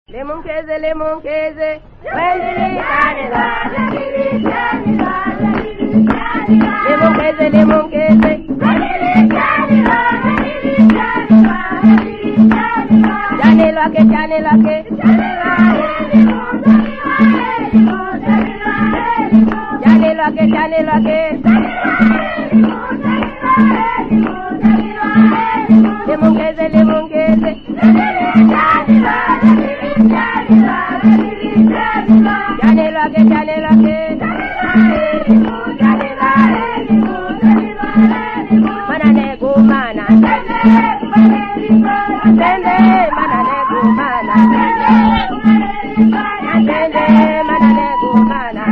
Lemon keze, wendili kanela, wendili kanela, wendili kanela. Lemon keze, wendili kanela, wendili kanela, wendili kanela. Jane lake, Janela ke, lemongeze, janela ke, manane gumana, tende manane gumana, tende manane gumana,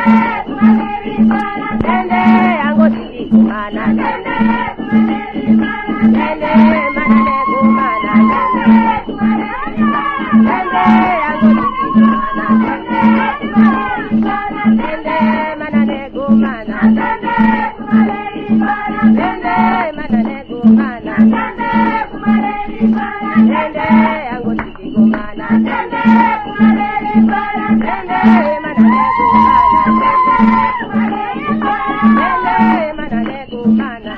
tende angoti gumana, tende manane gumana, tende angoti gumana, tende manane gumana, tende manane gumana, tende angoti gumana, tende manane gumana,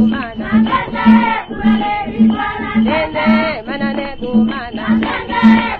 tende manane gumana,